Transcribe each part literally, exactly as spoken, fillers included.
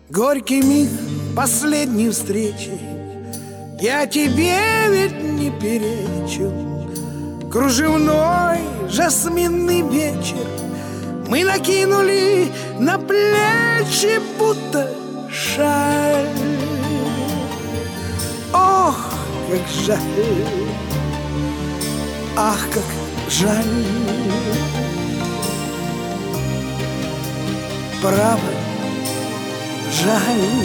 Горький миг последней встречи, я тебе ведь не перечил. Кружевной жасминный вечер мы накинули на плечи, будто шаль. Ох, как жаль, ах, как жаль. Право, жаль.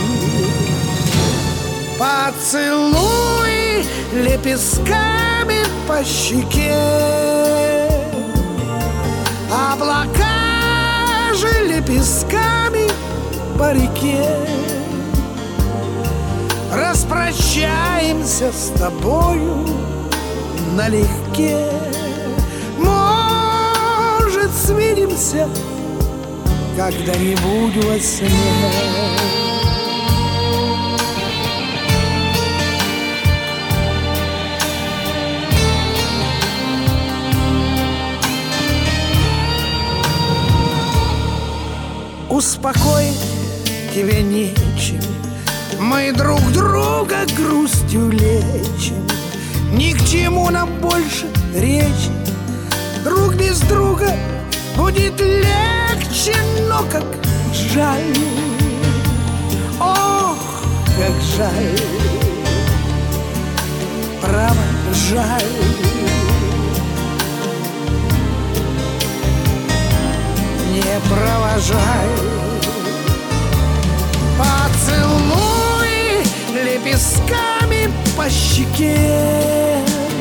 Поцелуй лепестками по щеке, облака же лепестками по реке. Распрощаемся с тобою налегке. Может, свидимся когда-нибудь во сне. Успокоить тебе нечем, мы друг друга грустью лечим. Ни к чему нам больше речи, друг без друга будет легче. Но как жаль, ох, как жаль, право, жаль. Не провожай. Поцелуй лепестками по щеке,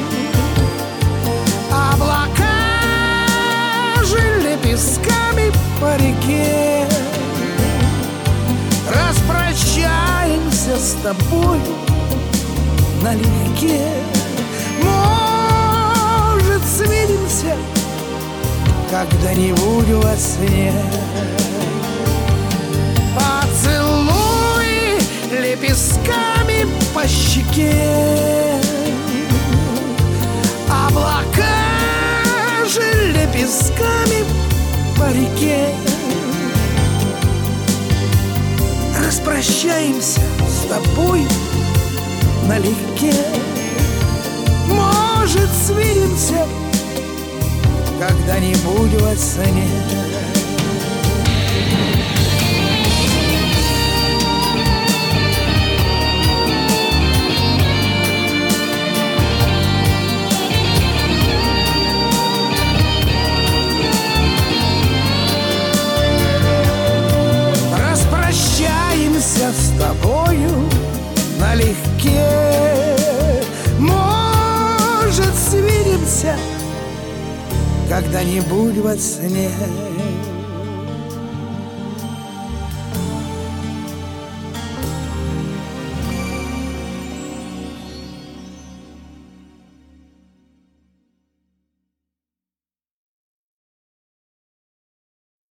облака же лепестками по реке. Распрощаемся с тобой налегке. Может, свидимся когда-нибудь во сне. Поцелуй лепестками по щеке, облака же лепестками по реке. Распрощаемся с тобой налегке. Может, свидимся когда-нибудь во сне. Распрощаемся с тобою налегке. Может, свидимся когда-нибудь во сне.